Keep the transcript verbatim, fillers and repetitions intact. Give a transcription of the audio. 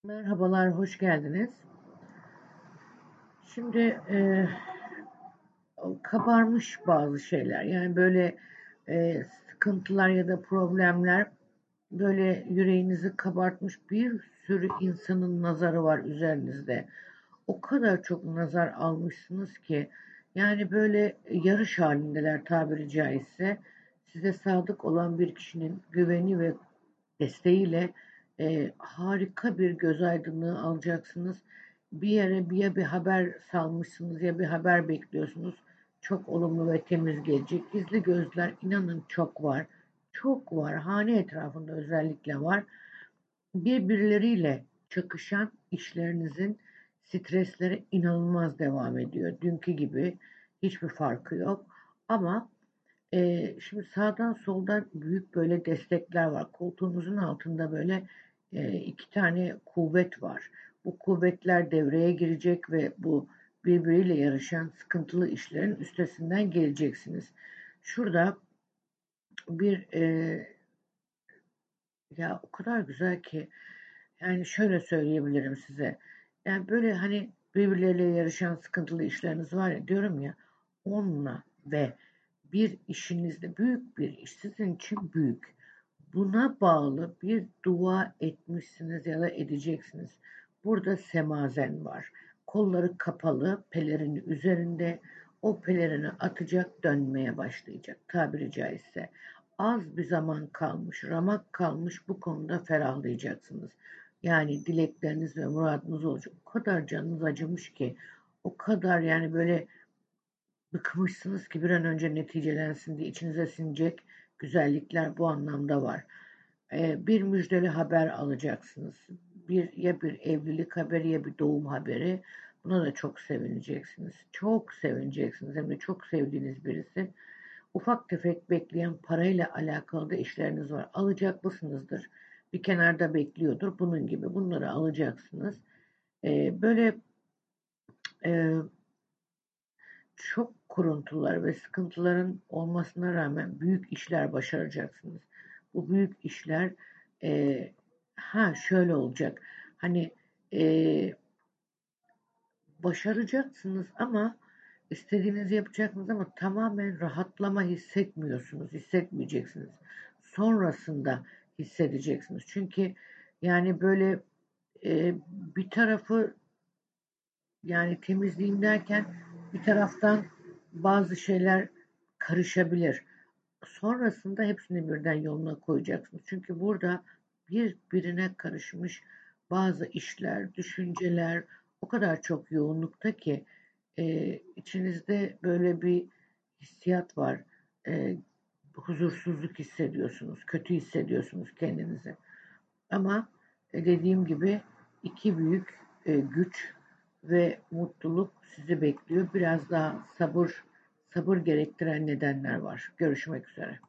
Merhabalar, hoş geldiniz. Şimdi e, kabarmış bazı şeyler, yani böyle e, sıkıntılar ya da problemler böyle yüreğinizi kabartmış bir sürü insanın nazarı var üzerinizde. O kadar çok nazar almışsınız ki yani böyle yarış halindeler tabiri caizse. Size sadık olan bir kişinin güveni ve desteğiyle e, harika bir göz aydınlığı alacaksınız. Bir yere bir ya bir haber salmışsınız ya bir haber bekliyorsunuz. Çok olumlu ve temiz gelecek. Gizli gözler inanın çok var. Çok var. Hane etrafında özellikle var. Birbirleriyle çakışan işlerinizin stresleri inanılmaz devam ediyor. Dünkü gibi hiçbir farkı yok. Ama Eee, şimdi sağdan soldan büyük böyle destekler var. Koltuğunuzun altında böyle eee, iki tane kuvvet var. Bu kuvvetler devreye girecek ve bu birbiriyle yarışan sıkıntılı işlerin üstesinden geleceksiniz. Şurada bir eee, ya o kadar güzel ki yani şöyle söyleyebilirim size. Yani böyle hani birbirleriyle yarışan sıkıntılı işleriniz var ya diyorum ya onunla ve bir işinizde büyük bir iş sizin için büyük. Buna bağlı bir dua etmişsiniz ya da edeceksiniz. Burada semazen var. Kolları kapalı, pelerini üzerinde. O pelerini atacak, dönmeye başlayacak tabiri caizse. Az bir zaman kalmış, ramak kalmış bu konuda ferahlayacaksınız. Yani dilekleriniz ve muradınız olacak. O kadar canınız acımış ki, o kadar yani böyle bıkmışsınız ki bir an önce neticelensin diye içinize sinecek güzellikler bu anlamda var. Ee, bir müjdeli haber alacaksınız. Bir ya bir evlilik haberi ya bir doğum haberi. Buna da çok sevineceksiniz. Çok sevineceksiniz. Hem de çok sevdiğiniz birisi. Ufak tefek bekleyen parayla alakalı da işleriniz var. Alacaklısınızdır. Bir kenarda bekliyordur. Bunun gibi bunları alacaksınız. Ee, böyle e, çok kuruntular ve sıkıntıların olmasına rağmen büyük işler başaracaksınız. Bu büyük işler e, ha şöyle olacak. Hani e, başaracaksınız ama istediğinizi yapacaksınız ama tamamen rahatlama hissetmiyorsunuz, hissetmeyeceksiniz. Sonrasında hissedeceksiniz. Çünkü yani böyle e, bir tarafı yani temizleyeyim derken bir taraftan bazı şeyler karışabilir. Sonrasında hepsini birden yoluna koyacaksınız. Çünkü burada birbirine karışmış bazı işler, düşünceler o kadar çok yoğunlukta ki e, içinizde böyle bir hissiyat var. E, huzursuzluk hissediyorsunuz, kötü hissediyorsunuz kendinizi. Ama e, dediğim gibi iki büyük e, güç ve mutluluk sizi bekliyor. Biraz daha sabır sabır gerektiren nedenler var. Görüşmek üzere.